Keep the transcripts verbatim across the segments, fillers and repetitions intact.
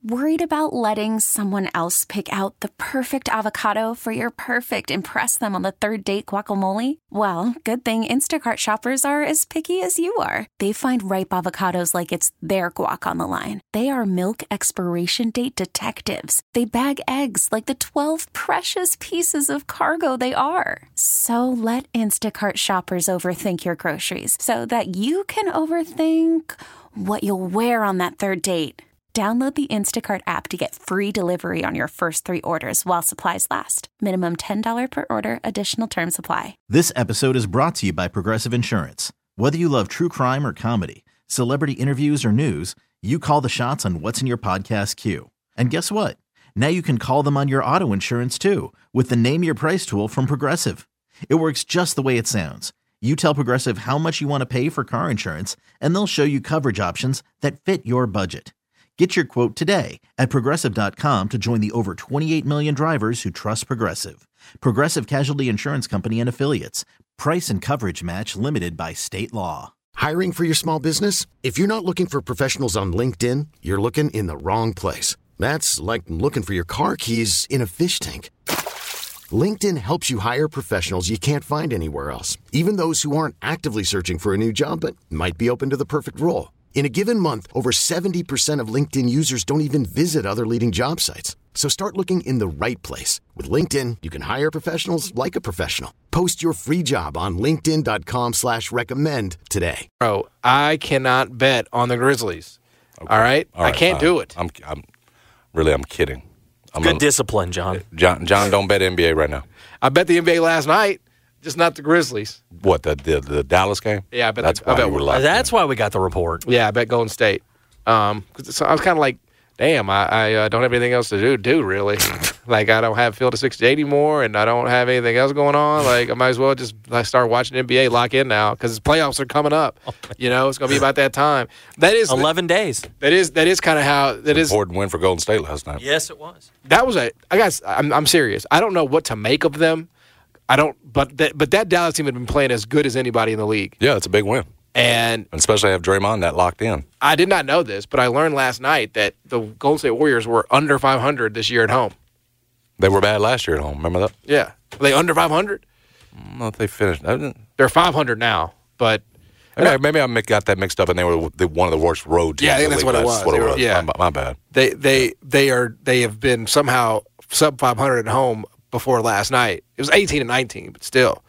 Worried about letting someone else pick out the perfect avocado for your perfect impress them on the third date guacamole? Well, good thing Instacart shoppers are as picky as you are. They find ripe avocados like it's their guac on the line. They are milk expiration date detectives. They bag eggs like the twelve precious pieces of cargo they are. So let Instacart shoppers overthink your groceries so that you can overthink what you'll wear on that third date. Download the Instacart app to get free delivery on your first three orders while supplies last. Minimum ten dollars per order. Additional terms apply. This episode is brought to you by Progressive Insurance. Whether you love true crime or comedy, celebrity interviews or news, you call the shots on what's in your podcast queue. And guess what? Now you can call them on your auto insurance too with the Name Your Price tool from Progressive. It works just the way it sounds. You tell Progressive how much you want to pay for car insurance, and they'll show you coverage options that fit your budget. Get your quote today at Progressive dot com to join the over twenty-eight million drivers who trust Progressive. Progressive Casualty Insurance Company and Affiliates. Price and coverage match limited by state law. Hiring for your small business? If you're not looking for professionals on LinkedIn, you're looking in the wrong place. That's like looking for your car keys in a fish tank. LinkedIn helps you hire professionals you can't find anywhere else, even those who aren't actively searching for a new job but might be open to the perfect role. In a given month, over seventy percent of LinkedIn users don't even visit other leading job sites. So start looking in the right place. With LinkedIn, you can hire professionals like a professional. Post your free job on linkedin dot com slash recommend today. Bro, I cannot bet on the Grizzlies. Okay. All right? All right? I can't fine. do it. I'm, I'm really, I'm kidding. I'm Good a, discipline, John. John. John, don't bet N B A right now. I bet the N B A last night, just not the Grizzlies. What, the the, the Dallas game? Yeah, I bet that's the, why I bet you were locked That's in. why we got the report. Yeah, I bet Golden State. Um, so I was kind of like, damn, I, I uh, don't have anything else to do, do really. Like, I don't have Field of sixty-eight anymore, and I don't have anything else going on. Like, I might as well just like, start watching N B A, lock in now, because playoffs are coming up. You know, it's going to be about that time. That is eleven days. That is that is kind of how that is. Important win for Golden State last night. Yes, it was. That was a. I guess I'm I'm serious. I don't know what to make of them. I don't. But that but that Dallas team had been playing as good as anybody in the league. Yeah, it's a big win. And And especially have Draymond that locked in. I did not know this, but I learned last night that the Golden State Warriors were under five hundred this year at home. They were bad last year at home. Remember that? Yeah. Are they under five hundred? I don't know if they finished. I didn't, They're five hundred now, but maybe, maybe I got that mixed up, and they were the, one of the worst road teams. Yeah, I think in the that's league. what it That's was. what it They were- was. yeah. My, my bad. they they they are they have been somehow sub five hundred at home before last night. It was eighteen and nineteen, but still.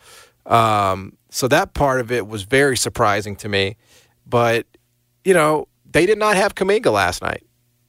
Um, so that part of it was very surprising to me. But, you know, they did not have Kuminga last night.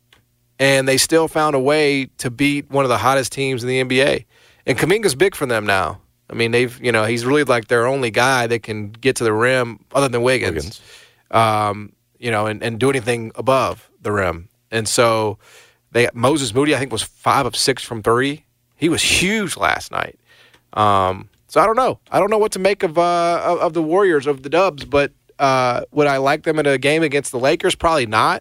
And they still found a way to beat one of the hottest teams in the N B A. And Kuminga's big for them now. I mean, they've, you know, he's really like their only guy that can get to the rim other than Wiggins, Wiggins. Um, you know, and, and do anything above the rim. And so they Moses Moody, I think, was five of six from three. He was huge last night. Um, so I don't know. I don't know what to make of uh, of, of the Warriors, of the Dubs, but uh, would I like them in a game against the Lakers? Probably not.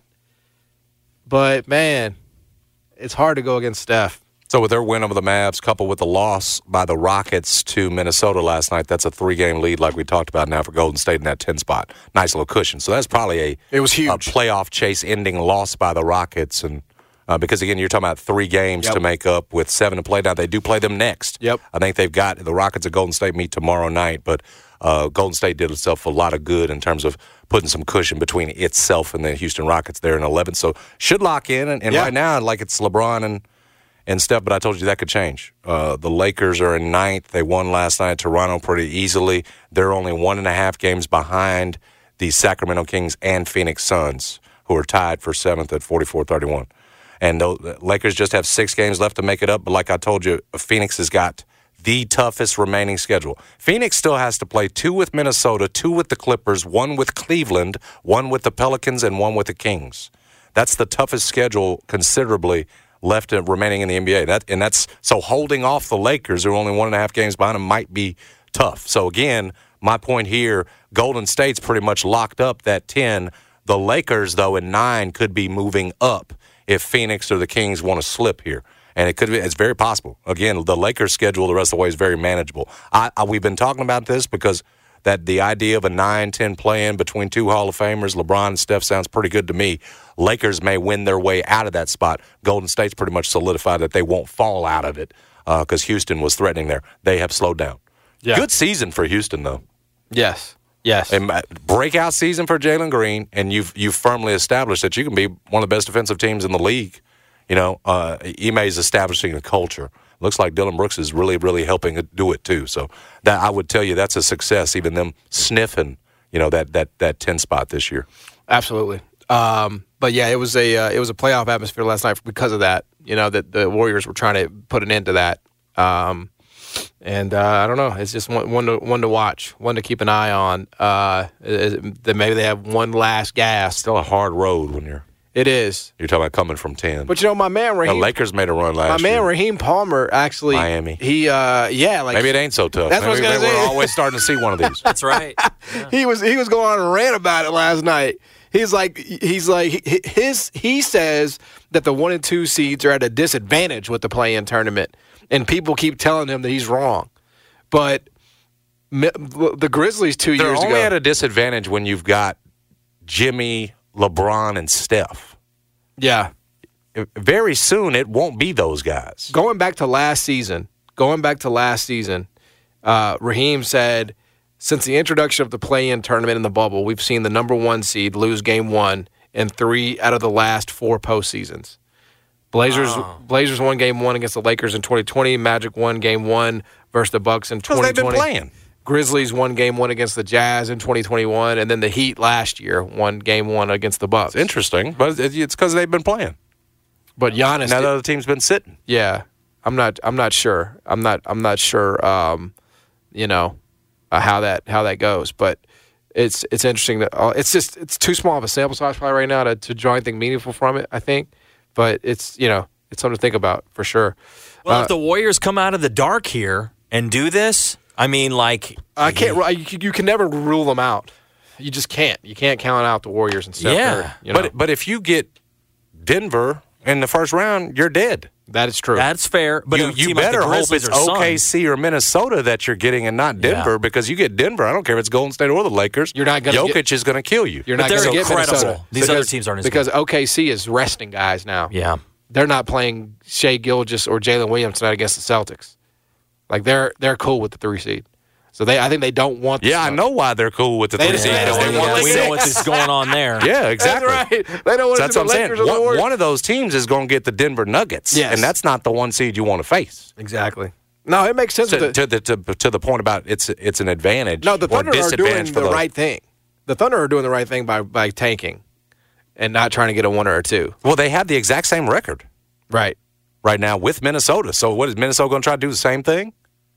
But, man, it's hard to go against Steph. So with their win over the Mavs, coupled with the loss by the Rockets to Minnesota last night, that's a three-game lead like we talked about now for Golden State in that ten spot. Nice little cushion. So that's probably a, it was huge. a playoff chase-ending loss by the Rockets. And uh, because, again, you're talking about three games Yep. to make up with seven to play. Now, they do play them next. Yep. I think they've got the Rockets and Golden State meet tomorrow night, but uh, Golden State did itself a lot of good in terms of putting some cushion between itself and the Houston Rockets there in eleven. So should lock in. And, and Yeah. right now, like it's LeBron and and Steph, but I told you that could change. Uh, the Lakers are in ninth. They won last night at Toronto pretty easily. They're only one and a half games behind the Sacramento Kings and Phoenix Suns, who are tied for seventh at forty-four thirty-one. And the Lakers just have six games left to make it up. But like I told you, Phoenix has got the toughest remaining schedule. Phoenix still has to play two with Minnesota, two with the Clippers, one with Cleveland, one with the Pelicans, and one with the Kings. That's the toughest schedule considerably left remaining in the N B A. That, and that's so holding off the Lakers, who are only one and a half games behind them, might be tough. So, again, my point here, Golden State's pretty much locked up that ten. The Lakers, though, in nine could be moving up if Phoenix or the Kings want to slip here. And it could be, it's very possible. Again, the Lakers' schedule the rest of the way is very manageable. I, I, we've been talking about this because that the idea of a nine ten play-in between two Hall of Famers, LeBron and Steph, sounds pretty good to me. Lakers may win their way out of that spot. Golden State's pretty much solidified that they won't fall out of it because uh, Houston was threatening there. They have slowed down. Yeah. Good season for Houston, though. Yes. Yes. And breakout season for Jalen Green, and you've you've firmly established that you can be one of the best defensive teams in the league. You know, uh, Ime is establishing a culture. Looks like Dylan Brooks is really, really helping do it too. So that I would tell you that's a success, even them sniffing, you know, that that that ten spot this year. Absolutely. Um, but yeah, it was a uh, it was a playoff atmosphere last night because of that. You know, that the Warriors were trying to put an end to that. Um, And uh, I don't know. It's just one, one to one to watch, one to keep an eye on. Uh, that maybe they have one last gas. Still a hard road when you're. It is. You're talking about coming from ten. But you know, my man Raheem. The Lakers made a run last year. My man year. Raheem Palmer actually. Miami. He, uh, yeah, like maybe it ain't so tough. That's maybe, what I was gonna maybe say. We're always starting to see one of these. That's right. Yeah. he was he was going on a rant about it last night. He's like he's like his he says that the one and two seeds are at a disadvantage with the play-in tournament, and people keep telling him that he's wrong. But the Grizzlies two They're years ago. They're only at a disadvantage when you've got Jimmy, LeBron, and Steph. Yeah. Very soon it won't be those guys. Going back to last season, going back to last season, uh, Raheem said, since the introduction of the play-in tournament in the bubble, we've seen the number one seed lose game one in three out of the last four postseasons. Blazers oh. Blazers won game one against the Lakers in twenty twenty. Magic won game one versus the Bucks in twenty twenty. Because they've been playing. Grizzlies won game one against the Jazz in twenty twenty-one, and then the Heat last year won game one against the Bucks. It's interesting, but it's because they've been playing. But Giannis, now the other team's been sitting. Yeah, I'm not. I'm not sure. I'm not. I'm not sure. Um, you know, uh, how that how that goes, but. It's it's interesting that uh, it's just it's too small of a sample size probably right now to, to draw anything meaningful from it. I think, but it's you know it's something to think about for sure. Well, uh, if the Warriors come out of the dark here and do this, I mean, like I can't. You, you can never rule them out. You just can't. You can't count out the Warriors and stuff. Yeah, Curry, you know? but but if you get Denver in the first round, you're dead. That is true. That's fair. But you, a you team like better the hope Grizzlies it's or O K Suns- C or Minnesota that you're getting and not Denver Yeah. because you get Denver. I don't care if it's Golden State or the Lakers. You're not gonna Jokic get- is going to kill you. You're But not they're going to get incredible. Minnesota. These because, other teams aren't as because good. O K C is resting guys now. Yeah. They're not playing Shea Gilgeous or Jalen Williams tonight against the Celtics. Like they're they're cool with the three seed. So they I think they don't want. The yeah, I Suns. know why they're cool with the They three just- seed. they don't because want want to the we six. know what's going on there. Yeah, exactly. That's right. They don't want That's to what I'm see the saying. Lakers or the One, Warriors. one of those teams is going to get the Denver Nuggets, Yes. and that's not the one seed you want to face. Exactly. No, it makes sense. To, with the, to, the, to, to the point about it's it's an advantage. no, the or Thunder are disadvantage doing for the right thing. The Thunder are doing the right thing by by tanking and not trying to get a one or a two. Well, they have the exact same record Right. right now with Minnesota. So, what is Minnesota going to try to do the same thing?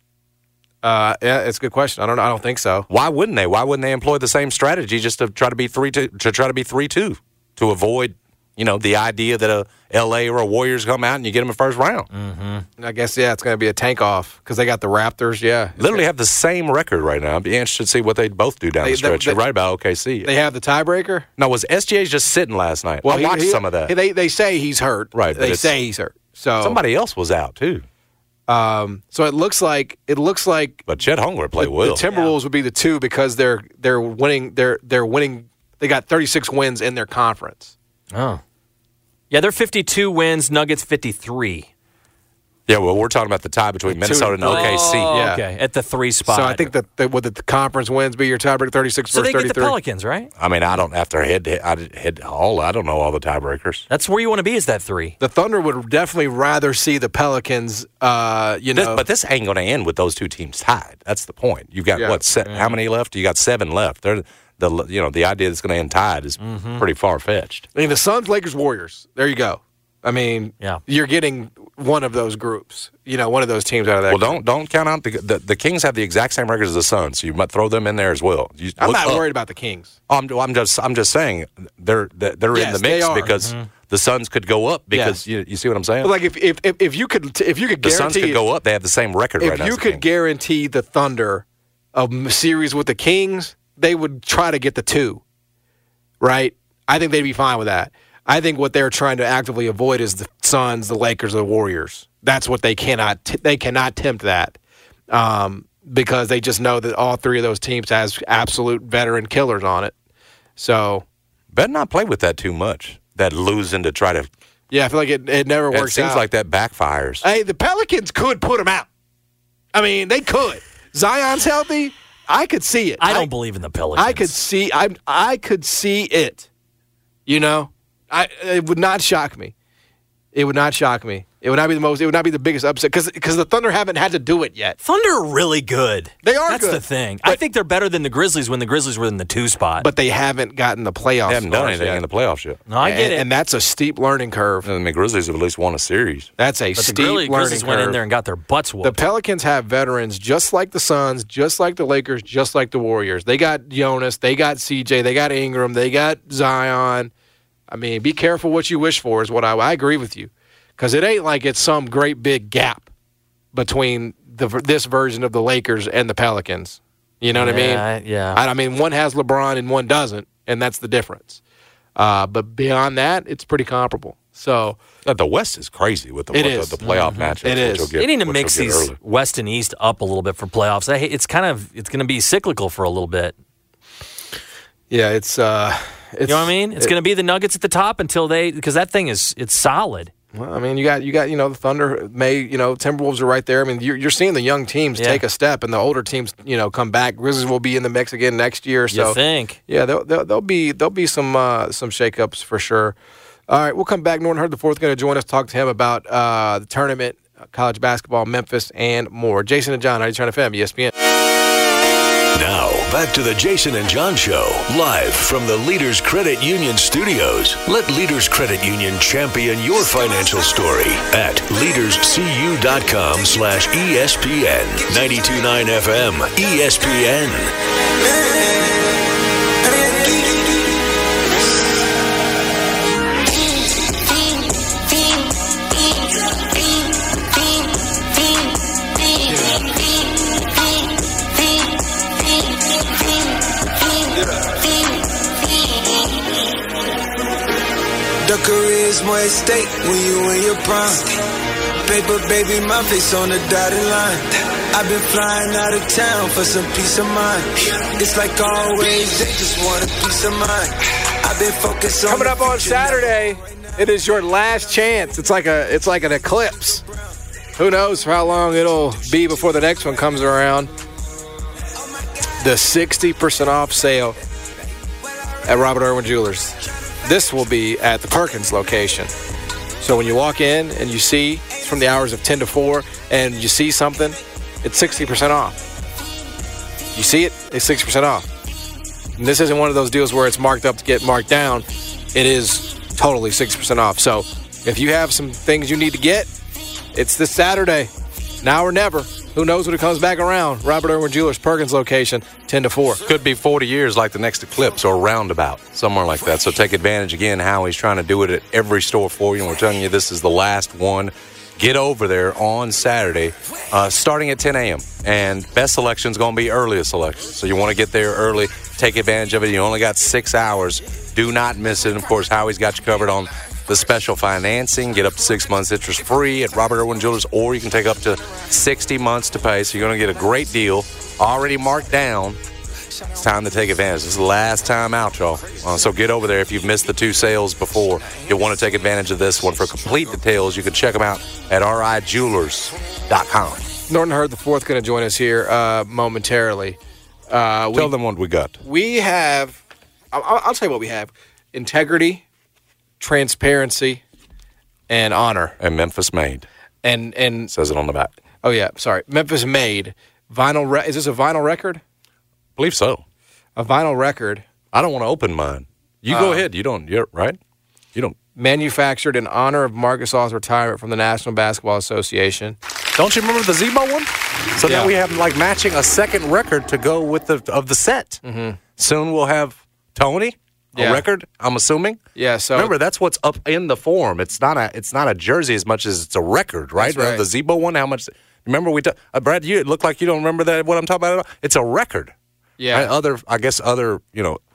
Uh, yeah, it's a good question. I don't know. I don't think so. Why wouldn't they? Why wouldn't they employ the same strategy just to try to be three two to try to be three two to avoid, you know, the idea that a L A or a Warriors come out and you get them in first round? Mm-hmm. I guess yeah, it's going to be a tank off because they got the Raptors. Yeah, Literally have the same record right now. I'd be interested to see what they both do down They- the stretch. they- You're right about O K C. they have the tiebreaker. no, was S G A just sitting last night? I he- watched he- some of that. They they say he's hurt. Right, but They it's- say he's hurt. So Somebody else was out too, um, so it looks like it looks like but Chet Holmgren played the, well. the Timberwolves would be the two because they're they're winning. They're they're winning. They got thirty-six wins in their conference. Oh. Yeah, they're fifty-two wins, Nuggets fifty-three. Yeah, well, we're talking about the tie between Minnesota and O K C. Oh, Yeah. okay, at the three spot. So I think that, that would the conference wins be your tiebreaker thirty-six So versus they get the thirty-three. Pelicans, right? I mean, I don't after head head, I head all. I don't know all the tiebreakers. That's where you want to be, is that three. The Thunder would definitely rather see the Pelicans. Uh, you This, know, but this ain't going to end with those two teams tied. That's the point. You've got Yeah. what? Se- How many left? You got seven left. They're the you know the idea that's going to end tied is pretty far fetched. I mean, the Suns, Lakers, Warriors. There you go. I mean, Yeah. you're getting one of those groups. You know, one of those teams out of that. Well, group. don't don't count out the, the the Kings have the exact same record as the Suns, so you might throw them in there as well. You I'm look not up. worried about the Kings. Oh, I'm, I'm just I'm just saying they're they're in Yes, the they mix are. because the Suns could go up because you you see what I'm saying. But like, if if if, if you could if you could the guarantee Suns could go up. They have the same record if right now. you as the could Kings. guarantee the Thunder a m- series with the Kings, they would try to get the two. Right? I think they'd be fine with that. I think what they're trying to actively avoid is the Suns, the Lakers, or the Warriors. That's what they cannot. T- they cannot tempt that. Um, because they just know that all three of those teams has absolute veteran killers on it. So better not play with that too much. That losing to try to. Yeah, I feel like it, it never It works seems out. like that backfires. Hey, the Pelicans could put them out. I mean, they could. Zion's healthy. I could see it. I don't I, believe in the Pelicans. I could see. I I could see it. You know, I it would not shock me. It would not shock me. It would not be the most. It would not be the biggest upset because because the Thunder haven't had to do it yet. Thunder are really good. They are That's good. the thing. But- I think they're better than the Grizzlies when the Grizzlies were in the two spot. But they haven't gotten the playoffs. They haven't done stars anything yet. in the playoffs yet. no, I get and, it. and that's a steep learning curve. I mean, the Grizzlies have at least won a series. That's a but the steep Grizzlies, learning Grizzlies curve. went in there and got their butts The whooped. Pelicans have veterans just like the Suns, just like the Lakers, just like the Warriors. They got Jonas, they got C J, they got Ingram, they got Zion. I mean, be careful what you wish for is what I, I agree with you. Because it ain't like it's some great big gap between the, this version of the Lakers and the Pelicans. You know what I mean? Yeah, yeah. I, I mean, one has LeBron and one doesn't, and that's the difference. Uh, but beyond that, it's pretty comparable. So Uh, The West is crazy with the, It with is. the, the playoff matchups. It which is. you'll get- They need to which mix you'll get these early. West and East up a little bit for playoffs. I- It's kind of it's going to be cyclical for a little bit. yeah, it's uh, it's You know what I mean? It's it- going to be the Nuggets at the top until they because that thing is it's solid. Well, I mean, you got you got you know the Thunder may you know Timberwolves are right there. I mean, you're, you're seeing the young teams Yeah. take a step, and the older teams you know come back. Grizzlies will be in the mix again next year. So you think? yeah, there'll, there'll, there'll be there'll be some uh, some shakeups for sure. All right, we'll come back. Norton Hurd the fourth going to join us, talk to him about uh, the tournament, college basketball, Memphis, and more. Jason and John, how you trying to fam? E S P N. Now, back to the Jason and John Show, live from the Leaders Credit Union studios. Let Leaders Credit Union champion your financial story at leaderscu.com slash ESPN. ninety-two point nine F M, E S P N. The career's more at stake when you in your prime. Paper baby, my face on the dotted line. I've been flying out of town for some peace of mind. It's like always, they just want a peace of mind. I've been focused on Coming up on Saturday, it is your last chance. It's like a it's like an eclipse. Who knows for how long it'll be before the next one comes around. The sixty percent off sale at Robert Irwin Jewelers. This will be at the Perkins location. So when you walk in and you see it's from the hours of ten to four and you see something, it's sixty percent off. You see it, it's sixty percent off. And this isn't one of those deals where it's marked up to get marked down. It is totally sixty percent off. So if you have some things you need to get, it's this Saturday. Now or never. Who knows when it comes back around? Robert Irwin Jewelers, Perkins location, ten to four. Could be forty years like the next eclipse or roundabout, somewhere like that. So take advantage again. Howie's trying to do it at every store for you. And we're telling you this is the last one. Get over there on Saturday, uh, starting at ten a.m. And best selection is going to be earliest selection. So you want to get there early. Take advantage of it. You only got six hours. Do not miss it. And, of course, Howie's got you covered on the special financing. Get up to six months interest free at Robert Irwin Jewelers, or you can take up to sixty months to pay. So you're going to get a great deal already marked down. It's time to take advantage. This is the last time out, y'all. Uh, so get over there. If you've missed the two sales before, you'll want to take advantage of this one. For complete details, you can check them out at R I jewelers dot com. Norton Hurd the fourth going to join us here uh, momentarily. Uh, we, Tell them what we got. We have, I'll, I'll tell you what we have. Integrity, transparency, and honor. And Memphis Made. And, and Says it on the back. oh, yeah, sorry. Memphis Made. Vinyl. Re- is this a vinyl record? believe so. A vinyl record I don't want to open mine. You Uh, go ahead. You don't, you're right? You don't. manufactured in honor of Marc Gasol's retirement from the National Basketball Association. Don't you remember the Zebo one? So Yeah. now we have like matching a second record to go with the of the set. Mm-hmm. Soon we'll have Tony, a Yeah. record. I'm assuming. Yeah, so Remember, that's what's up in the form. It's not a it's not a jersey as much as it's a record, right? That's right. The Zebo one. How much? Remember we? Ta- uh, Brad, you it looked like you don't remember that. What I'm talking about? It's a record. yeah, Right? Other, I guess, other you know,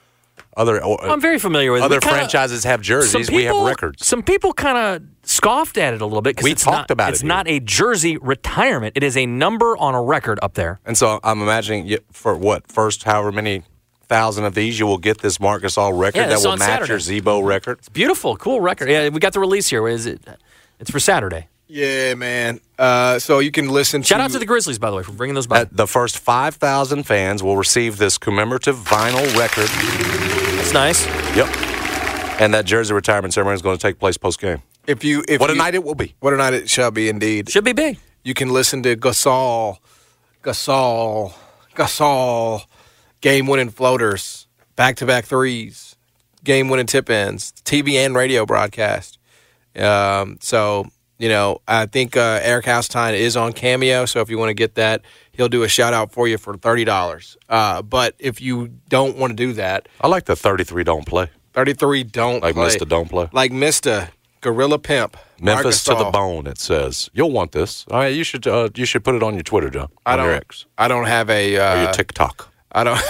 Other uh, I'm very familiar with it. Other We kinda- franchises have jerseys. Some we have people- records. Some people kind of scoffed at it a little bit because We it's talked not, about it It's here. not a jersey retirement. It is a number on a record up there. And so I'm imagining you- for what first, however many thousand of these, you will get this Marc Gasol record Yeah, that it's will on match Saturday. your Z-Bo record. It's beautiful, cool record. Yeah, we got the release here. What is it? It's for Saturday. Yeah, man. Uh, so you can listen Shout to... out to the Grizzlies, by the way, for bringing those back. At the first five thousand fans will receive this commemorative vinyl record. That's nice. Yep. And that jersey retirement ceremony is going to take place post-game. If you, if What a you- night it will be. What a night it shall be, indeed. Should be big. You can listen to Gasol, Gasol, Gasol, game-winning floaters, back-to-back threes, game-winning tip-ins, T V and radio broadcast. Um, so, you know, I think uh, Eric Haustine is on Cameo, so if you want to get that, he'll do a shout-out for you for thirty dollars. Uh, but if you don't want to do that, I like the thirty-three don't play. thirty-three don't Like play. Mister Don't Play. Like Mister Gorilla Pimp. Memphis Marc to the Gasol. bone, it says. You'll want this. All right, you should uh, you should put it on your Twitter, John. I on don't. your X. I don't have a. Uh, Or your TikTok. I don't.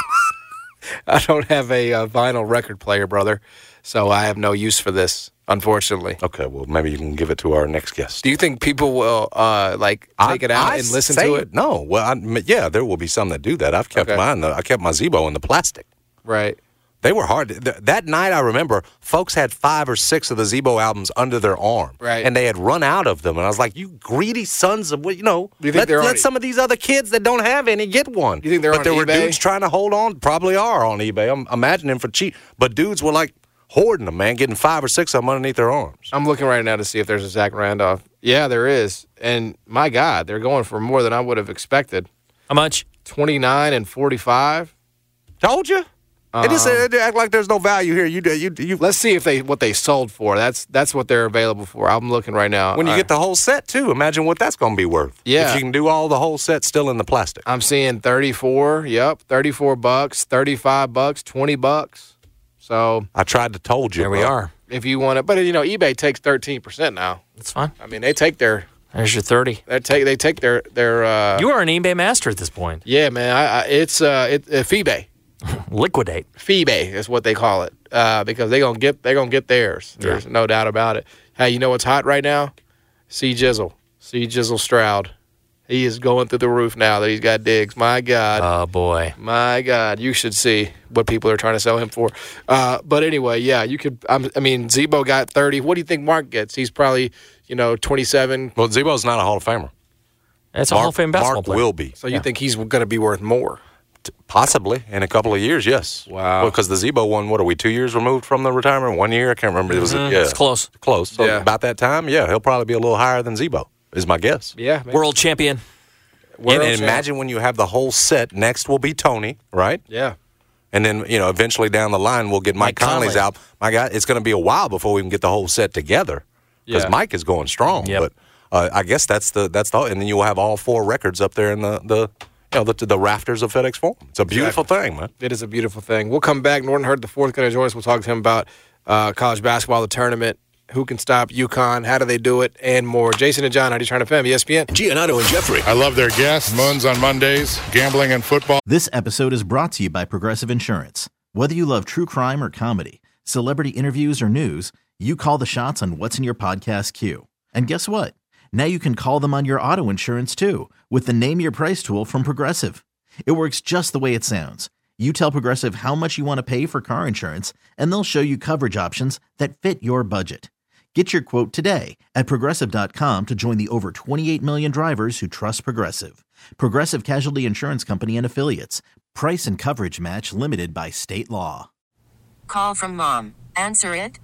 I don't have a uh, vinyl record player, brother. So I have no use for this, unfortunately. Okay, well, maybe you can give it to our next guest. Do you think people will uh, like take I- it out I and listen say to it? No. Well, I, yeah, there will be some that do that. I've kept Okay. mine. Though. I kept my Z-Bo in the plastic. Right. They were hard. Th- that night, I remember, folks had five or six of the Z-Bo albums under their arm. Right. And they had run out of them. And I was like, you greedy sons of, what you know, Do you think let, they're let already- some of these other kids that don't have any get one. You think they're but on there were eBay? dudes trying to hold on, probably are on eBay. I'm imagining for cheap. But dudes were like hoarding them, man, getting five or six of them underneath their arms. I'm looking right now to see if there's a Zach Randolph. Yeah, there is. And my God, they're going for more than I would have expected. How much? twenty-nine and forty-five. Told you. It just uh, they act like there's no value here. You do- you you. Let's see if they what they sold for. That's that's what they're available for. I'm looking right now. When you Uh, get the whole set too, imagine what that's going to be worth. Yeah. If you can do all the whole set still in the plastic. I'm seeing thirty-four. Yep, thirty-four bucks, thirty-five bucks, twenty bucks. So I tried to told you. There we bro. are. if you want to, but you know, eBay takes thirteen percent now. That's fine. I mean, they take their There's your thirty. they take they take their their. Uh, You are an eBay master at this point. yeah, man. I, I, it's uh, it, uh, Feebay. Liquidate. Feebay is what they call it, uh, because they gonna get they gonna get theirs. There's no doubt about it. Hey, you know what's hot right now? C Jizzle, C Jizzle Stroud. He is going through the roof now that he's got digs. My God. Oh, boy. My God, you should see what people are trying to sell him for. Uh, but anyway, yeah, you could. I'm, I mean, Z-Bo got thirty. What do you think Mark gets? He's probably, you know, twenty-seven. Well, Z-Bo's not a Hall of Famer. It's a Mark, Hall of Fame basketball Mark player. will be. So you think he's going to be worth more? Possibly in a couple of years, yes. Wow. Because the Z-Bo one, what are we, two years removed from the retirement? One year? I can't remember. It was Mhm. yeah, It's close. Close. So Yeah. about that time, yeah, he'll probably be a little higher than Z-Bo, is my guess. Yeah. maybe. World champion. World and and champ. imagine when you have the whole set. Next will be Tony, right? Yeah. And then, you know, eventually down the line, we'll get Mike, Mike Conley's Conley. out. My God, it's going to be a while before we can get the whole set together because Yeah. Mike is going strong. Yep. But uh, I guess that's the that's the and then you will have all four records up there in the the you know the, the rafters of FedEx Forum. It's a beautiful thing, man. It is a beautiful thing. We'll come back. Norton Hurd the fourth going to join us. We'll talk to him about uh, college basketball, the tournament, who can stop UConn, how do they do it, and more. Jason and John, ninety-three F M, E S P N. Giannato and Jeffrey. I love their guests. Moons on Mondays, gambling and football. This episode is brought to you by Progressive Insurance. Whether you love true crime or comedy, celebrity interviews or news, you call the shots on what's in your podcast queue. And guess what? Now you can call them on your auto insurance too with the Name Your Price tool from Progressive. It works just the way it sounds. You tell Progressive how much you want to pay for car insurance, and they'll show you coverage options that fit your budget. Get your quote today at Progressive dot com to join the over twenty-eight million drivers who trust Progressive. Progressive Casualty Insurance Company and Affiliates. Price and coverage match limited by state law. Call from mom. Answer it.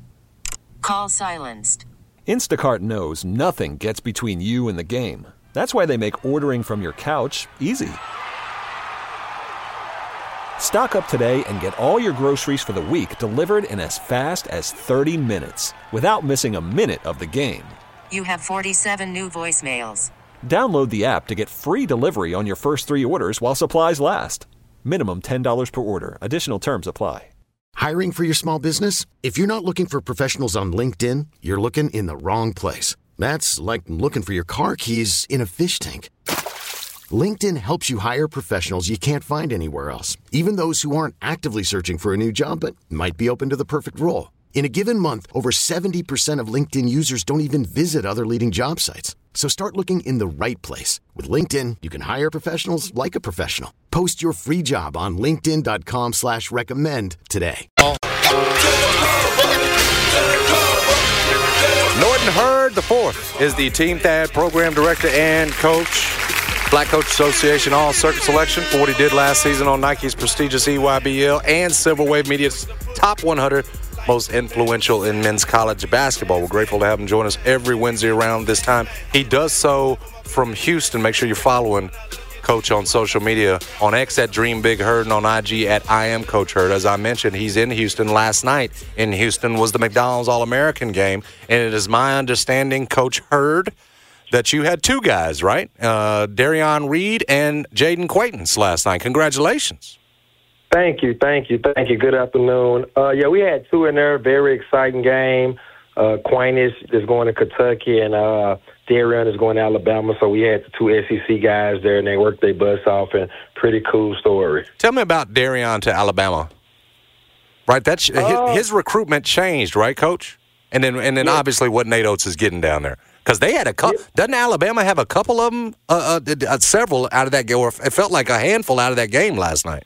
Call silenced. Instacart knows nothing gets between you and the game. That's why they make ordering from your couch easy. Stock up today and get all your groceries for the week delivered in as fast as thirty minutes without missing a minute of the game. You have forty-seven new voicemails. Download the app to get free delivery on your first three orders while supplies last. Minimum ten dollars per order. Additional terms apply. Hiring for your small business? If you're not looking for professionals on LinkedIn, you're looking in the wrong place. That's like looking for your car keys in a fish tank. LinkedIn helps you hire professionals you can't find anywhere else, even those who aren't actively searching for a new job but might be open to the perfect role. In a given month, over seventy percent of LinkedIn users don't even visit other leading job sites. So start looking in the right place. With LinkedIn, you can hire professionals like a professional. Post your free job on linkedin.com slash recommend today. Norton Hurd the fourth is the Team Thad program director and coach. Black Coach Association All-Circuit selection for what he did last season on Nike's prestigious E Y B L and Silver Wave Media's top one hundred most influential in men's college basketball. We're grateful to have him join us every Wednesday around this time. He does so from Houston. Make sure you're following Coach on social media, on X at Dream Big Hurd and on I G at I Am Coach Hurd. As I mentioned, he's in Houston. Last night in Houston was the McDonald's All-American game, and it is my understanding, Coach Hurd, that you had two guys, right? Uh, Darion Reed and Jaden Quaintance last night. Congratulations. Thank you, thank you, thank you. Good afternoon. Uh, yeah, we had two in there. Very exciting game. Uh, Quaintance is going to Kentucky, and uh, Darion is going to Alabama. So we had the two S E C guys there, and they worked their butts off, and pretty cool story. Tell me about Darion to Alabama. Right, that's uh, his, his recruitment changed, right, Coach? And then, and then yeah. obviously what Nate Oates is getting down there. Because they had a couple. Yeah. Doesn't Alabama have a couple of them, uh, uh, uh, several out of that game, or it felt like a handful out of that game last night?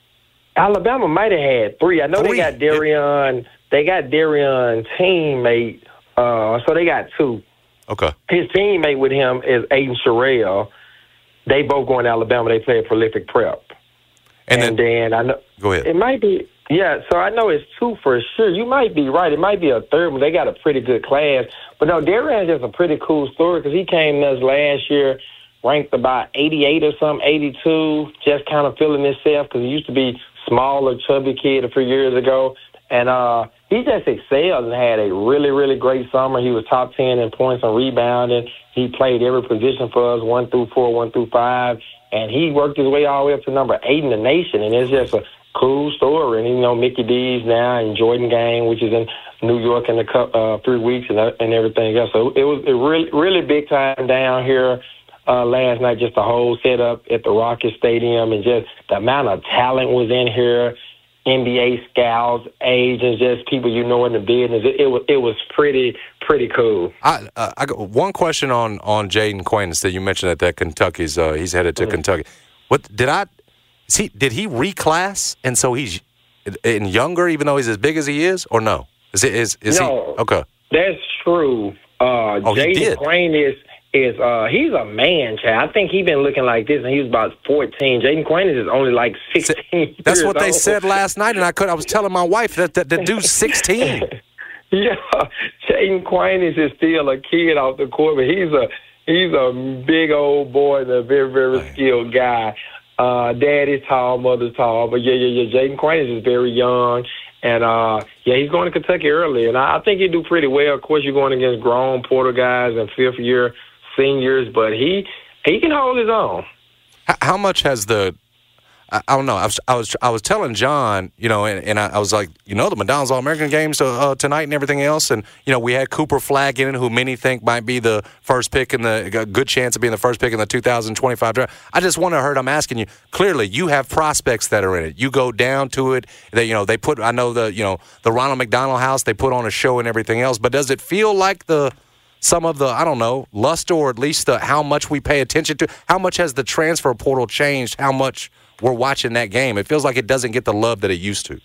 Alabama might have had three. I know three. They got Darion. They got Darion's teammate, uh, so they got two. Okay. His teammate with him is Aiden Sherrill. They both going to Alabama. They play a prolific prep. And, and then, then I know go ahead. It might be. Yeah, so I know it's two for sure. You might be right. It might be a third one. They got a pretty good class. But no, Darion's just a pretty cool story because he came to us last year, ranked about eighty-eight or something, eighty-two, just kind of feeling himself because he used to be smaller, chubby kid a few years ago. And uh, he just excelled and had a really, really great summer. He was top ten in points and rebounding. He played every position for us, one through four, one through five. And he worked his way all the way up to number eight in the nation. And it's just a cool story. And, you know, Mickey D's now and Jordan Gang, which is in New York in a couple, uh, three weeks and, uh, and everything else. So it was a really, really big time down here uh, last night, just the whole setup at the Rocket Stadium and just the amount of talent was in here. N B A scouts, agents, just people you know in the business. It, it was it was pretty pretty cool. I uh, I got one question on on Jaden Quaintance that you mentioned that that Kentucky's uh, he's headed to mm-hmm. Kentucky. What did I? Is he did he reclass and so he's in younger even though he's as big as he is or no? Is it is is no, he okay? That's true. Uh, oh, Jaden Quaintance is uh, he's a man child. I think he's been looking like this, and he was about fourteen. Jaden Quaintance is only like sixteen. That's years what they old. said last night, and I could. I was telling my wife that that the dude's sixteen. Yeah, Jaden Quaintance is still a kid off the court, but he's a he's a big old boy and a very very right. skilled guy. Uh, Daddy's tall, mother's tall, but yeah, yeah, yeah. Jaden Quaintance is very young. And, uh, yeah, he's going to Kentucky early, and I, I think he'll do pretty well. Of course, you're going against grown Porter guys and fifth-year seniors, but he he can hold his own. How much has the I, I don't know. I was I was I was telling John, you know, and, and I, I was like, you know, the McDonald's All-American games uh, tonight and everything else, and you know, we had Cooper Flagg in it, who many think might be the first pick in the a good chance of being the first pick in the two thousand twenty-five draft. I just want to heard. I'm asking you. Clearly, you have prospects that are in it. You go down to it. They, you know, they put. I know the, you know, the Ronald McDonald House. They put on a show and everything else. But does it feel like the some of the, I don't know, luster, or at least the how much we pay attention to? How much has the transfer portal changed? How much we're watching that game? It feels like it doesn't get the love that it used to.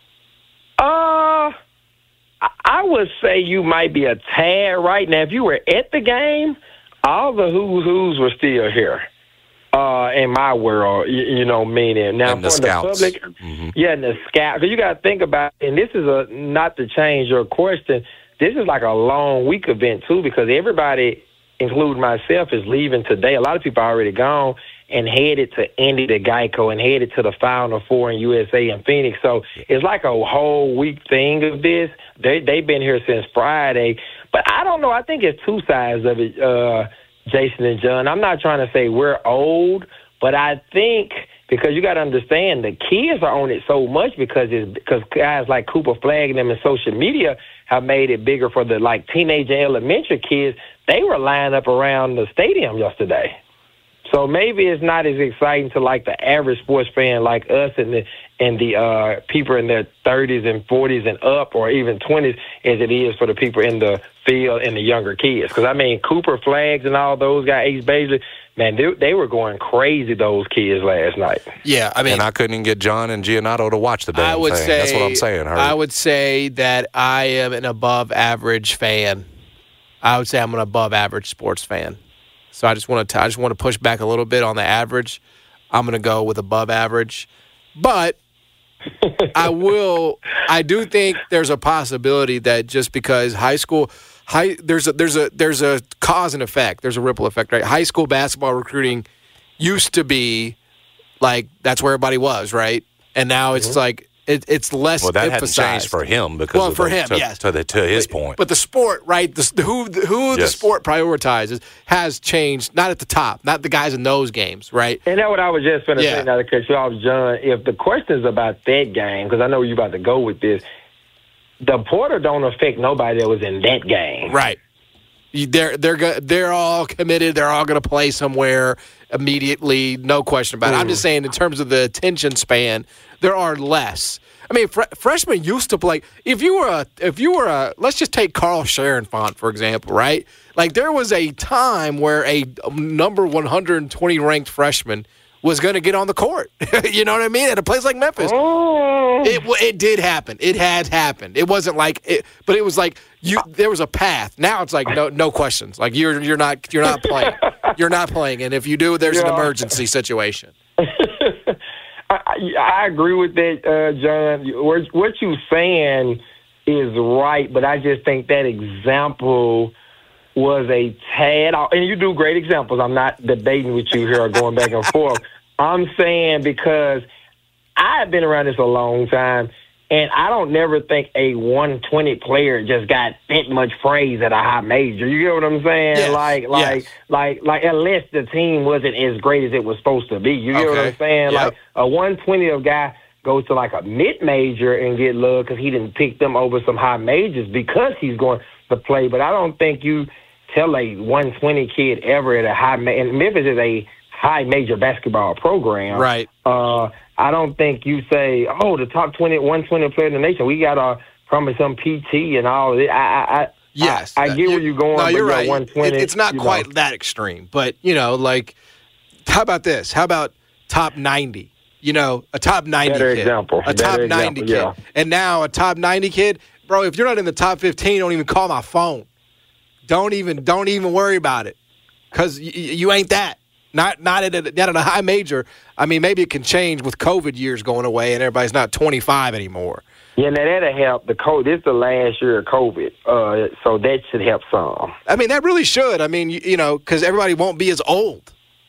Uh, I would say you might be a tad right. Now, if you were at the game, all the who's who's were still here. Uh, in my world, you, you know, meaning now and the for scouts. the public, mm-hmm. yeah, and the scout. Because you got to think about, and this is a not to change your question. This is like a long week event too, because everybody, including myself, is leaving today. A lot of people are already gone and headed to Indy to Geico and headed to the Final Four in U S A and Phoenix. So it's like a whole week thing of this. They they've been here since Friday, but I don't know. I think it's two sides of it. Uh, Jason and John, I'm not trying to say we're old, but I think because you got to understand the kids are on it so much because it's because guys like Cooper Flagg and them and social media have made it bigger for the like teenage and elementary kids. They were lined up around the stadium yesterday. So maybe it's not as exciting to like the average sports fan like us and the and the uh, people in their thirties and forties and up, or even twenties, as it is for the people in the field and the younger kids. Because I mean, Cooper Flags and all those guys, Ace Bailey, man, they, they were going crazy, those kids last night. Yeah, I mean, and I couldn't even get John and Giannotto to watch the damn I would thing. say That's what I'm saying. Herb. I would say that I am an above average fan. I would say I'm an above average sports fan. So I just want to I just want to push back a little bit on the average. I'm going to go with above average, but I will. I do think there's a possibility that just because high school, high there's a there's a there's a cause and effect. There's a ripple effect, right? High school basketball recruiting used to be like that's where everybody was, right? And now it's mm-hmm. like it, it's less. Well, that emphasized. hadn't changed for him because well, of for the, him, to, yes. to, the, to his but, point. But the sport, right? The, who who yes. the sport prioritizes has changed. Not at the top, not the guys in those games, right? And that's what I was just going to yeah. say. Now to cut you off, John. If the question is about that game, because I know you're about to go with this, the portal don't affect nobody that was in that game, right? They're they're they're all committed. They're all going to play somewhere immediately. No question about it. Mm. I'm just saying in terms of the attention span, there are less. I mean, fr- freshmen used to play. If you were a, if you were a, let's just take Carl Sharonfont for example, right? Like there was a time where a number one hundred twenty ranked freshman was going to get on the court. You know what I mean? At a place like Memphis, oh. it it did happen. It had happened. It wasn't like, it, but it was like you. There was a path. Now it's like no no questions. Like you're you're not you're not playing. You're not playing, and if you do, there's yeah. an emergency situation. I, I agree with that, uh, John. What you're saying is right, but I just think that example was a tad off. And you do great examples. I'm not debating with you here or going back and forth. I'm saying because I've been around this a long time, and I don't never think a one twenty player just got that much praise at a high major. You get what I'm saying? Yes. Like, like, yes. like, like, unless the team wasn't as great as it was supposed to be. You get okay. what I'm saying? Yep. Like, a one twenty of guy goes to like a mid major and get love because he didn't pick them over some high majors because he's going to play. But I don't think you tell a one twenty kid ever at a high ma- and Memphis is a high major basketball program. Right. Uh, I don't think you say, oh, the top twenty, one twenty player in the nation. We got our from some P T and all of it. I, I, I, yes, I, I get where you're going. No, you're right. one twenty, it, it's not quite know. that extreme, but you know, like, how about this? How about top ninety? You know, a top ninety Better kid, example. a Better top ninety example, kid, yeah. and now a top ninety kid, bro. If you're not in the top fifteen, don't even call my phone. Don't even, don't even worry about it, because y- you ain't that. Not not at, a, not at a high major. I mean, maybe it can change with COVID years going away and everybody's not twenty-five anymore. Yeah, now that'll help. The COVID, this is the last year of COVID, uh, so that should help some. I mean, that really should. I mean, you, you know, because everybody won't be as old.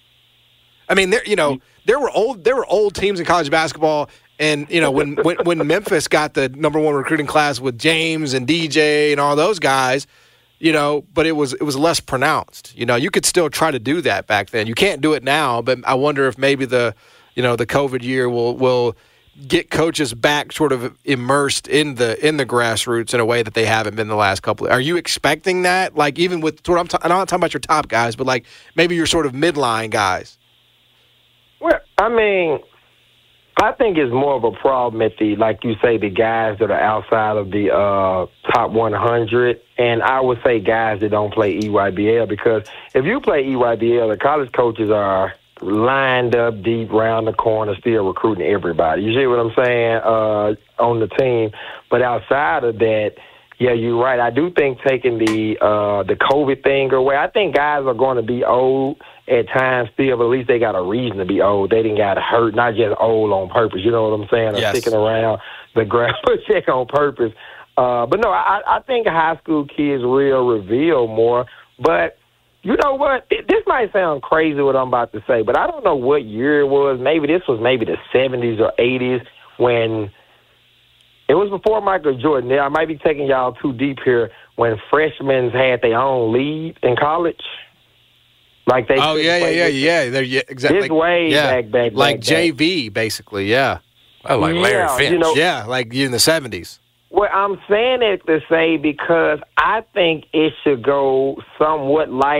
I mean, there, you know, there were old there were old teams in college basketball, and you know, when when, when Memphis got the number one recruiting class with James and D J and all those guys. You know, but it was it was less pronounced. You know, you could still try to do that back then. You can't do it now, but I wonder if maybe the, you know, the COVID year will will get coaches back sort of immersed in the in the grassroots in a way that they haven't been the last couple of. Are you expecting that? Like even with I'm, t- I'm not talking about your top guys, but like maybe your sort of midline guys. Well, I mean, I think it's more of a problem at the, like you say, the guys that are outside of the uh, top one hundred, and I would say guys that don't play E Y B L, because if you play E Y B L, the college coaches are lined up deep round the corner, still recruiting everybody. You see what I'm saying, uh, on the team. But outside of that, yeah, you're right. I do think taking the uh, the COVID thing away, I think guys are going to be old at times still, but at least they got a reason to be old. They didn't got hurt, not just old on purpose. You know what I'm saying? Or yes. sticking around the grass check on purpose. Uh, but no, I, I think high school kids will reveal more. But you know what? This might sound crazy what I'm about to say, but I don't know what year it was. Maybe this was maybe the seventies or eighties when it was before Michael Jordan. I might be taking y'all too deep here, when freshmen had their own lead in college. Like they oh yeah yeah yeah yeah they're yeah exactly this way yeah. back back like back, J V back. basically yeah oh like Larry yeah, Finch you know, yeah like in the seventies. Well, I'm saying it to say because I think it should go somewhat like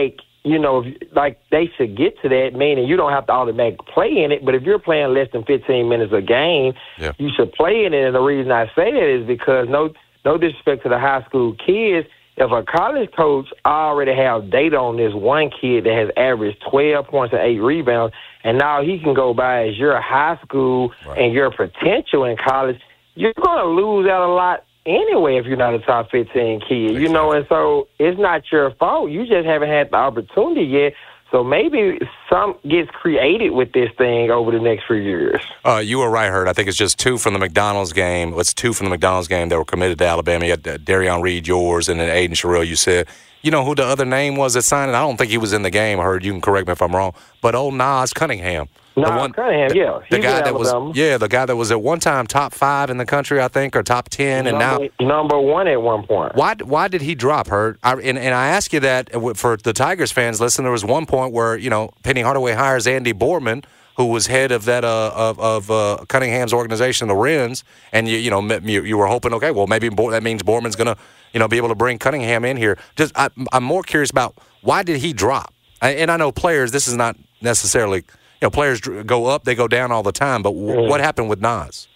you know, if, like they should get to that, meaning you don't have to automatically play in it, but if you're playing less than fifteen minutes a game, yeah. you should play in it. And the reason I say that is because no no disrespect to the high school kids, if a college coach already have data on this one kid that has averaged twelve points and eight rebounds, and now he can go by as your high school right. and your potential in college, you're going to lose out a lot anyway if you're not a top fifteen kid, exactly. you know, and so it's not your fault. You just haven't had the opportunity yet. So maybe some gets created with this thing over the next few years. Uh, you were right, Hurt. I think it's just two from the McDonald's game. It's two from the McDonald's game that were committed to Alabama. You had uh, Darion Reed, yours, and then Aiden Sherrill, you said. You know who the other name was that signed it? I don't think he was in the game, Hurt. You can correct me if I'm wrong. But old Nas Cunningham. Nas the one, Cunningham, the, yeah. The He's guy that Alabama. was, yeah, the guy that was at one time top five in the country, I think, or top ten, and number, now number one at one point. Why? Why did he drop, Hurt? I, and, and I ask you that for the Tigers fans. Listen, there was one point where you know Penny Hardaway hires Andy Boardman, who was head of that uh, of of uh, Cunningham's organization, the Wrens, and you you know you, you were hoping, okay, well maybe Bo- that means Boardman's gonna you know be able to bring Cunningham in here. Just I, I'm more curious about why did he drop? I, and I know players, this is not necessarily. You know, players go up, they go down all the time. But w- mm. what happened with Nas?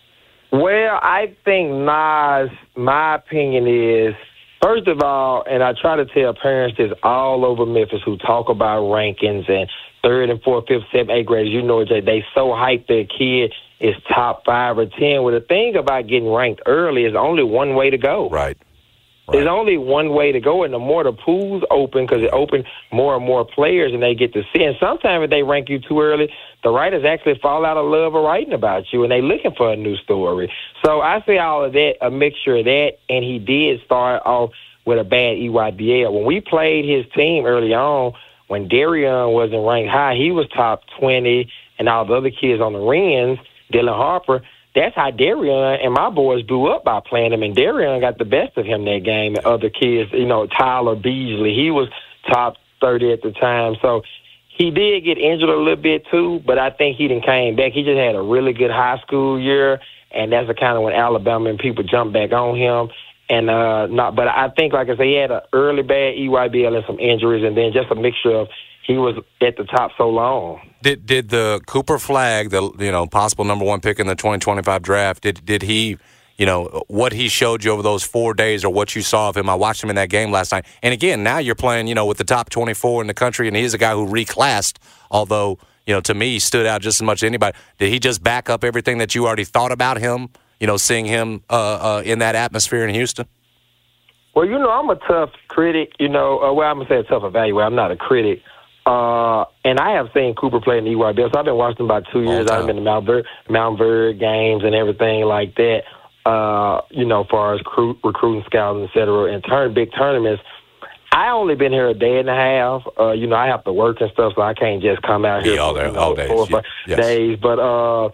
Well, I think Nas, my opinion is, first of all, and I try to tell parents this all over Memphis who talk about rankings and third and fourth, fifth, seventh, eighth graders, you know, they so hype their kid is top five or ten. Well, the thing about getting ranked early is only one way to go. Right. Right. There's only one way to go, and the more the pools open, because it open more and more players, and they get to see. And sometimes if they rank you too early, the writers actually fall out of love of writing about you, and they looking for a new story. So I say all of that, a mixture of that, and he did start off with a bad E Y B L. When we played his team early on, when Darion wasn't ranked high, he was top twenty, and all the other kids on the Wrens, Dylan Harper, that's how Darion and my boys blew up by playing him, and Darion got the best of him that game. And other kids, you know, Tyler Beasley, he was top thirty at the time. So he did get injured a little bit too, but I think he didn't came back. He just had a really good high school year, and that's the kind of when Alabama and people jumped back on him. And uh, not, but I think, like I said, he had an early bad E Y B L and some injuries, and then just a mixture of he was at the top so long. Did did the Cooper Flagg, the you know possible number one pick in the twenty twenty-five draft, did did he, you know, what he showed you over those four days or what you saw of him? I watched him in that game last night. And again, now you're playing, you know, with the top twenty-four in the country, and he's a guy who reclassed, although, you know, to me, he stood out just as much as anybody. Did he just back up everything that you already thought about him, you know, seeing him uh, uh, in that atmosphere in Houston? Well, you know, I'm a tough critic, you know. Uh, well, I'm going to say a tough evaluator. I'm not a critic. Uh, and I have seen Cooper play in the E Y B L, so I've been watching him about two years. I've been to Mount Ver- Mount Vernon games and everything like that, uh, you know, as far as cru- recruiting scouts, et cetera, and turn big tournaments. I only been here a day and a half. Uh, you know, I have to work and stuff, so I can't just come out here yeah, all, for, day, you know, all days. four or five yes. days. But uh,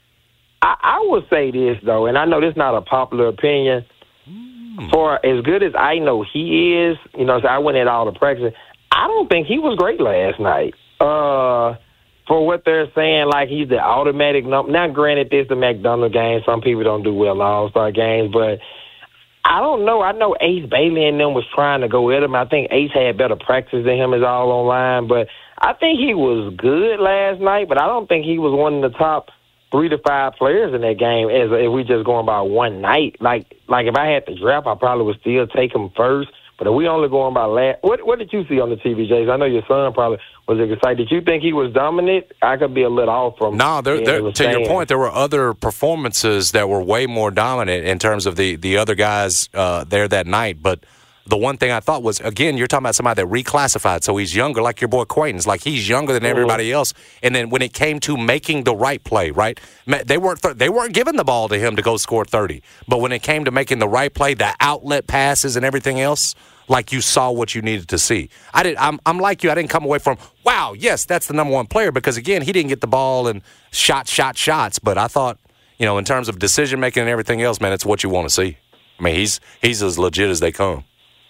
I, I will say this, though, and I know this is not a popular opinion. Mm. For as good as I know he is, you know, so I went at all the practices, I don't think he was great last night. Uh, for what they're saying, like he's the automatic number. Now, granted, this is the McDonald's game. Some people don't do well in All-Star games, but I don't know. I know Ace Bailey and them was trying to go at him. I think Ace had better practice than him is all online, but I think he was good last night, but I don't think he was one of the top three to five players in that game as if we just going by one night. Like, like if I had to draft, I probably would still take him first. But if we only going by last, what what did you see on the T V, Jason? I know your son probably was excited. Did you think he was dominant? I could be a little off from. No, there, there, to saying. your point, there were other performances that were way more dominant in terms of the the other guys uh, there that night. But the one thing I thought was, again, you're talking about somebody that reclassified, so he's younger, like your boy Quaintance, like he's younger than everybody else. And then when it came to making the right play, right, they weren't th- they weren't giving the ball to him to go score thirty. But when it came to making the right play, the outlet passes and everything else, like you saw what you needed to see. I did. I'm, I'm like you. I didn't come away from, wow, yes, that's the number one player, because again, he didn't get the ball and shot, shot, shots. But I thought, you know, in terms of decision making and everything else, man, it's what you want to see. I mean, he's he's as legit as they come.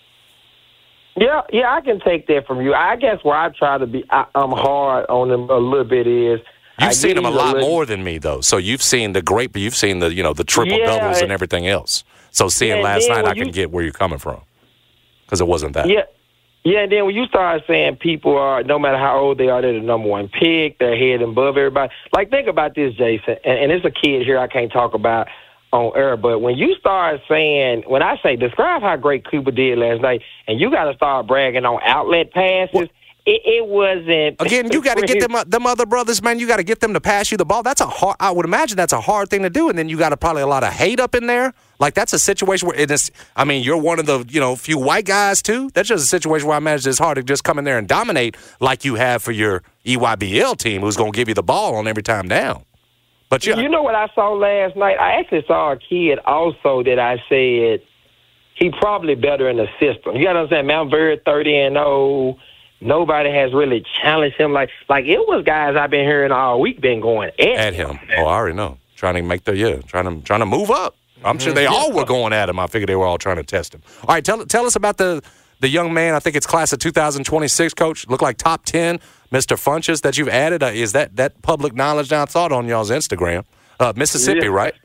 Yeah, yeah, I can take that from you. I guess where I try to be, I, I'm hard on him a little bit is. You've I seen him a lot little, more than me, though. So you've seen the great, you've seen the, you know, the triple yeah, doubles and everything else. So seeing yeah, last night, I you, can get where you're coming from, because it wasn't that. Yeah, Yeah, and then when you start saying people are, no matter how old they are, they're the number one pick, they're ahead and above everybody. Like, think about this, Jason, and, and it's a kid here I can't talk about on air, but when you start saying, when I say describe how great Cooper did last night, and you got to start bragging on outlet passes, well, it, it wasn't. Again, you got to get them them other brothers, man. You got to get them to pass you the ball. That's a hard. I would imagine that's a hard thing to do, and then you got to probably a lot of hate up in there. Like, that's a situation where it is. I mean, you're one of the you know few white guys too. That's just a situation where I imagine it's hard to just come in there and dominate like you have for your E Y B L team, who's going to give you the ball on every time down. But yeah. You know what I saw last night? I actually saw a kid also that I said he probably better in the system. You got to understand, Mount Vernon thirty and oh. Nobody has really challenged him. Like, like it was guys I've been hearing all week been going at, at him. Oh, I already know. Trying to make the yeah, trying to trying to move up. I'm sure they all were going at him. I figured they were all trying to test him. All right, tell tell us about the the young man. I think it's class of two thousand twenty-six. Coach, look like top ten, Mister Funches that you've added. Uh, is that that public knowledge now? I saw it on y'all's Instagram. Uh, Mississippi, yeah. right?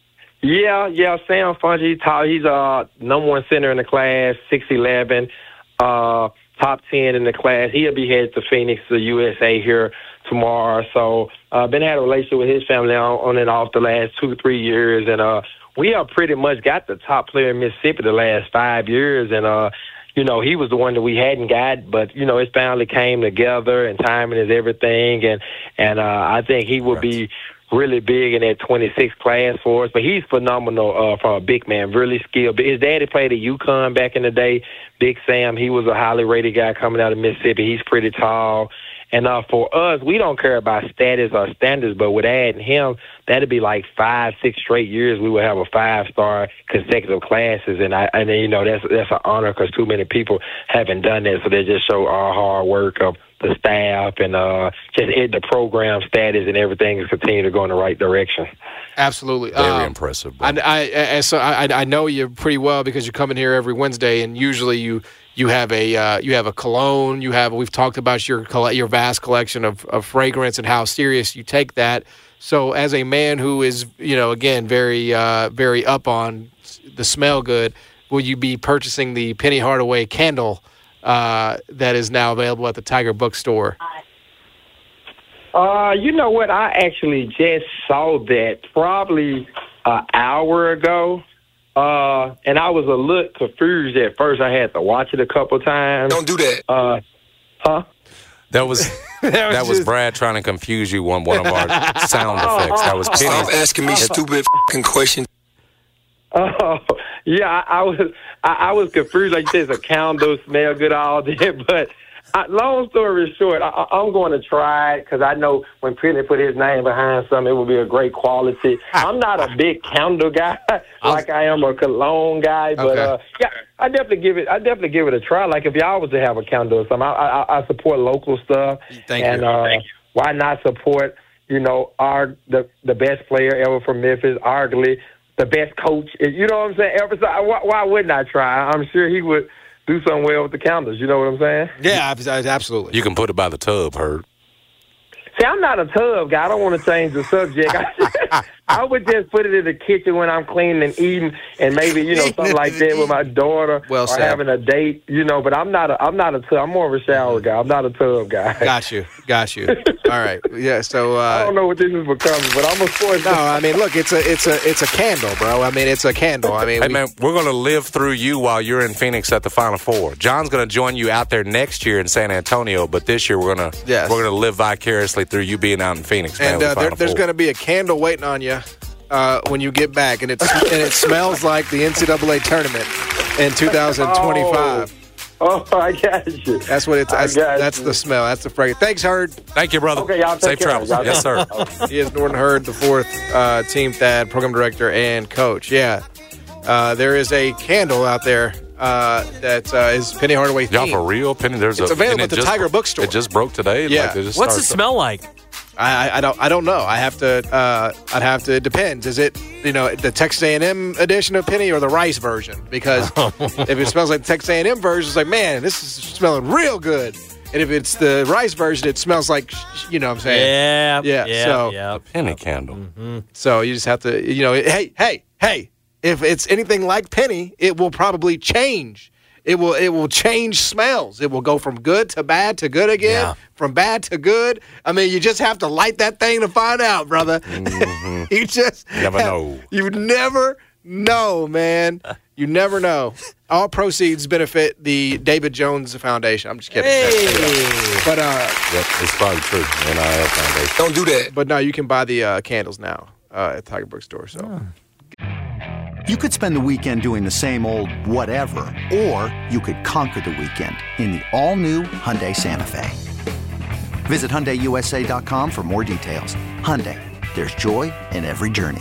Yeah, yeah. Sam Funches, he's top, he's uh number one center in the class, six eleven. Uh. Top ten in the class. He'll be headed to Phoenix, the U S A here tomorrow. So I've uh, been had a relationship with his family on, on and off the last two, three years. And uh, we have pretty much got the top player in Mississippi the last five years. And, uh, you know, he was the one that we hadn't got. But, you know, his family came together, and timing is everything. And, and uh, I think he will right. be really big in that twenty-six class for us. But he's phenomenal uh, from a big man, really skilled. His daddy played at UConn back in the day, Big Sam. He was a highly rated guy coming out of Mississippi. He's pretty tall. And uh, for us, we don't care about status or standards, but with adding him, that'd be like five, six straight years we would have a five-star consecutive classes. And, I, and then, you know, that's that's an honor because too many people haven't done that. So they just show our hard work of the staff and uh, just the program status and everything is continuing to go in the right direction. Absolutely. Very um, impressive. I, I, I, so I, I know you pretty well because you come in here every Wednesday, and usually you you have a uh, you have a cologne. You have we've talked about your your vast collection of, of fragrance and how serious you take that. So as a man who is you know again very uh, very up on the smell good, will you be purchasing the Penny Hardaway candle uh, that is now available at the Tiger Bookstore? Uh, you know what? I actually just saw that probably an hour ago, uh, and I was a little confused at first. I had to watch it a couple times. Don't do that. Uh, huh? That was that was, that was just... Brad trying to confuse you on one of our sound effects. That was Penny. Stop asking me stupid fucking questions. Oh, yeah, I, I was I, I was confused. Like you said, it's a candle, smell good all day, but. I, long story short, I, I'm going to try it because I know when Penny put his name behind something, it will be a great quality. I'm not a big candle guy like I am a cologne guy, but okay. uh, yeah, I definitely give it. I definitely give it a try. Like if y'all was to have a candle or something, I, I, I support local stuff. Thank and, you. Uh, Thank you. Why not support? You know, our the the best player ever from Memphis, arguably the best coach. You know what I'm saying? Ever, so why, why wouldn't I try? I'm sure he would. Do something well with the candles, you know what I'm saying? Yeah, absolutely. You can put it by the tub, Herb. See, I'm not a tub guy. I don't want to change the subject. I, I would just put it in the kitchen when I'm cleaning and eating, and maybe you know something like that with my daughter well or said. having a date. You know, but I'm not a I'm not a tub. I'm more of a shower guy. I'm not a tub guy. Got you, got you. All right, yeah. So uh, I don't know what this is becoming, but I'm a sports. No, I mean, look, it's a it's a it's a candle, bro. I mean, it's a candle. I mean, hey we, man, we're gonna live through you while you're in Phoenix at the Final Four. John's gonna join you out there next year in San Antonio, but this year we're gonna yes. we're gonna live vicariously through you being out in Phoenix. And man, uh, there, there's going to be a candle waiting on you uh, when you get back, and it's and it smells like the N C double A tournament in two thousand twenty-five. Oh, oh I got you. That's what it's. That's, that's the smell. That's the fragrance. Thanks, Hurd. Thank you, brother. Okay, y'all Safe travels. Yes, sir. He is Norton Hurd, the fourth uh, team Thad, program director and coach. Yeah, uh, there is a candle out there. Uh, that uh, is Penny Hardaway Y'all theme. for real, Penny? There's it's a, available it at the just, Tiger Bookstore. It just broke today. Yeah. Like just What's it started. smell like? I, I don't I don't know. I have to. Uh, I'd have to. It depends. Is it you know the Texas A and M edition of Penny or the Rice version? Because if it smells like the Texas A and M version, it's like man, this is smelling real good. And if it's the Rice version, it smells like you know what I'm saying. Yeah. Yeah. yeah so yeah. Penny candle. Mm-hmm. So you just have to you know hey hey hey. If it's anything like Penny, it will probably change It will it will change smells. It will go from good to bad to good again, Yeah. from bad to good. I mean, you just have to light that thing to find out, brother. Mm-hmm. you just Never have- know. You never know, man. You never know. All proceeds benefit the David Jones Foundation. I'm just kidding. Hey. But uh, Yep, it's probably true. N I L Foundation. Don't do that. but no, you can buy the uh, candles now uh, at Tiger Brook store. So. You could spend the weekend doing the same old whatever, or you could conquer the weekend in the all-new Hyundai Santa Fe. Visit Hyundai U S A dot com for more details. Hyundai, there's joy in every journey.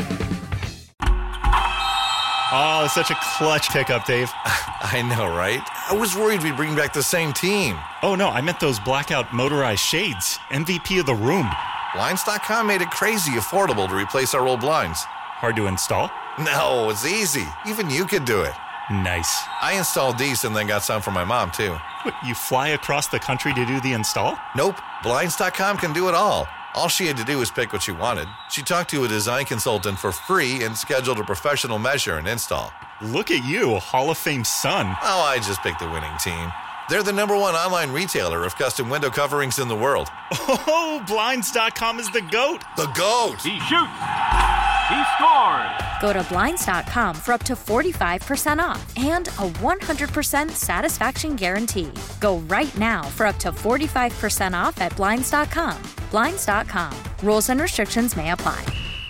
Oh, such a clutch pickup, Dave. I know, right? I was worried we'd bring back the same team. Oh, no, I meant those blackout motorized shades. M V P of the room. Blinds dot com made it crazy affordable to replace our old blinds. Hard to install? No, it's easy. Even you could do it. Nice. I installed these and then got some for my mom, too. What, you fly across the country to do the install? Nope. Blinds dot com can do it all. All she had to do was pick what she wanted. She talked to a design consultant for free and scheduled a professional measure and install. Look at you, Hall of Fame son. Oh, I just picked the winning team. They're the number one online retailer of custom window coverings in the world. Oh, Blinds dot com is the GOAT. The GOAT! He shoots. He scores. Go to Blinds dot com for up to forty-five percent off and a one hundred percent satisfaction guarantee. Go right now for up to forty-five percent off at Blinds dot com. Blinds dot com. Rules and restrictions may apply.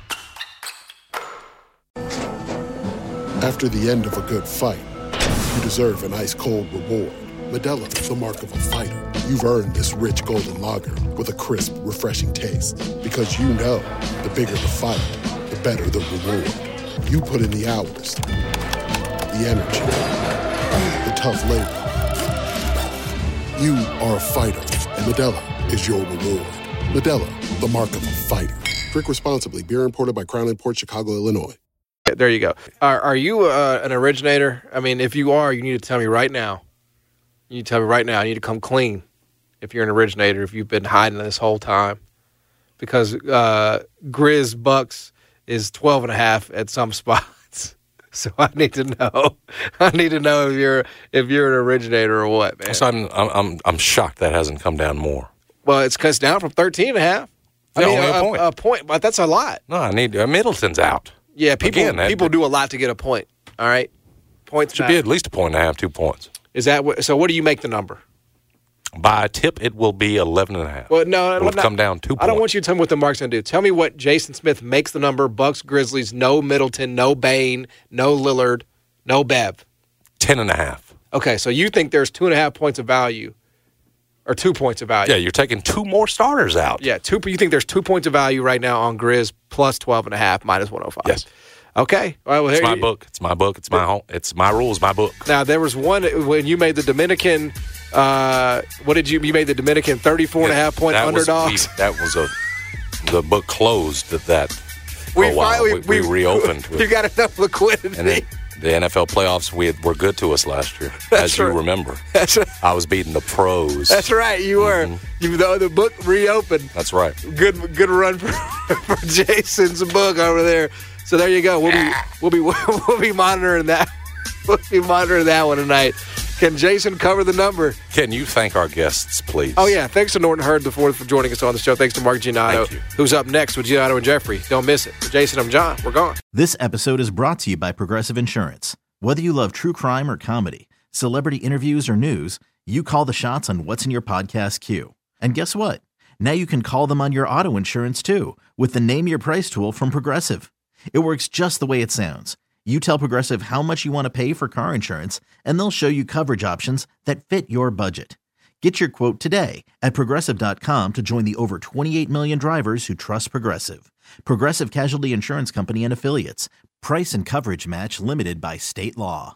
After the end of a good fight, you deserve an ice-cold reward. Modelo, the mark of a fighter. You've earned this rich golden lager with a crisp, refreshing taste. Because you know, the bigger the fight, the better the reward. You put in the hours, the energy, the tough labor. You are a fighter, and Modelo is your reward. Modelo, the mark of a fighter. Drink responsibly. Beer imported by Crown Imports, Chicago, Illinois. There you go. Are, are you uh, an originator? I mean, if you are, you need to tell me right now. You need to tell me right now. I need to come clean if you're an originator, if you've been hiding this whole time. Because uh, Grizz Bucks is twelve and a half at some spots. So I need to know. I need to know if you're if you're an originator or what, man. So I'm I'm I'm shocked that hasn't come down more. Well, it's cuts down from thirteen and a half. I Yeah, mean, only a a, point. a point, but that's a lot. No, I need uh, Middleton's out. Yeah, people Again, that- people do a lot to get a point. All right, points Should be at least a point and a half, two points. Is that what? So what do you make the number? By a tip, it will be eleven and a half. Well, no, It'll I'm not- come down two points. I don't want you to tell me what the mark's going to do. Tell me what Jason Smith makes the number. Bucks, Grizzlies, no Middleton, no Bane, no Lillard, no Bev. Ten and a half. Okay, so you think there's two and a half points of value, or two points of value? Yeah, you're taking two more starters out. Yeah, two. You think there's two points of value right now on Grizz plus twelve and a half minus one hundred five? Yes. Okay. All right, well, It's here my you- book. It's my book. It's my home. It's my rules. My book. Now there was one when you made the Dominican. Uh, what did you? You made the Dominican thirty-four and a half point That was- underdogs. we- that was a the book closed at that for We a while. finally- we, we, we- reopened. You got enough liquidity. And then the N F L playoffs we had, were good to us last year, That's as you right. remember. That's right. I was beating the pros. That's right. You were. Mm-hmm. You know the book reopened. That's right. Good good run for, for Jason's book over there. So there you go. We'll be we'll be we'll be monitoring that. We'll be monitoring that one tonight. Can Jason cover the number? Can you thank our guests, please? Oh yeah. Thanks to Norton Hurd the fourth for joining us on the show. Thanks to Mark Giannotto, Thank you. who's up next with Giannotto and Jeffrey. Don't miss it. For Jason, I'm John. We're gone. This episode is brought to you by Progressive Insurance. Whether you love true crime or comedy, celebrity interviews or news, you call the shots on what's in your podcast queue. And guess what? Now you can call them on your auto insurance too with the Name Your Price tool from Progressive. It works just the way it sounds. You tell Progressive how much you want to pay for car insurance, and they'll show you coverage options that fit your budget. Get your quote today at Progressive dot com to join the over twenty-eight million drivers who trust Progressive. Progressive Casualty Insurance Company and Affiliates. Price and coverage match limited by state law.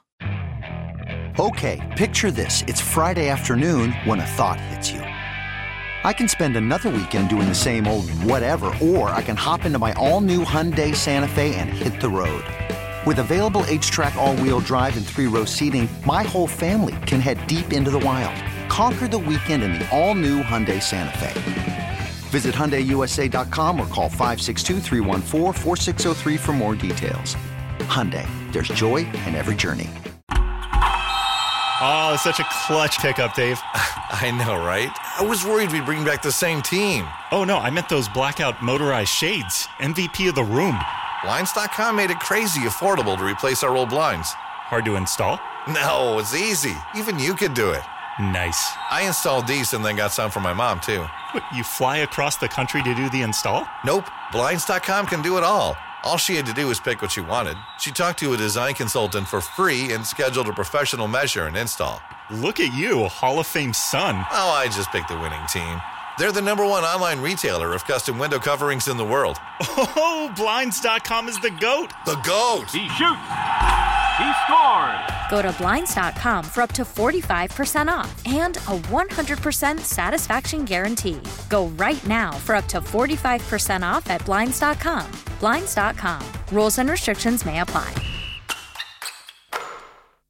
Okay, picture this. It's Friday afternoon when a thought hits you. I can spend another weekend doing the same old whatever, or I can hop into my all-new Hyundai Santa Fe and hit the road. With available H-Track all-wheel drive and three-row seating, my whole family can head deep into the wild. Conquer the weekend in the all-new Hyundai Santa Fe. Visit Hyundai U S A dot com or call five six two, three one four, four six zero three for more details. Hyundai, there's joy in every journey. Oh, such a clutch pickup, Dave. I know, right? I was worried we'd bring back the same team. Oh, no, I meant those blackout motorized shades. M V P of the room. Blinds dot com made it crazy affordable to replace our old blinds. Hard to install? No, it's easy. Even you could do it. Nice. I installed these and then got some for my mom, too. What, you fly across the country to do the install? Nope. Blinds dot com can do it all. All she had to do was pick what she wanted. She talked to a design consultant for free and scheduled a professional measure and install. Look at you, Hall of Fame son. Oh, I just picked the winning team. They're the number one online retailer of custom window coverings in the world. Oh, Blinds dot com is the GOAT. The GOAT. He shoots. He scored. Go to Blinds dot com for up to forty-five percent off and a one hundred percent satisfaction guarantee. Go right now for up to forty-five percent off at Blinds dot com. Blinds dot com. Rules and restrictions may apply.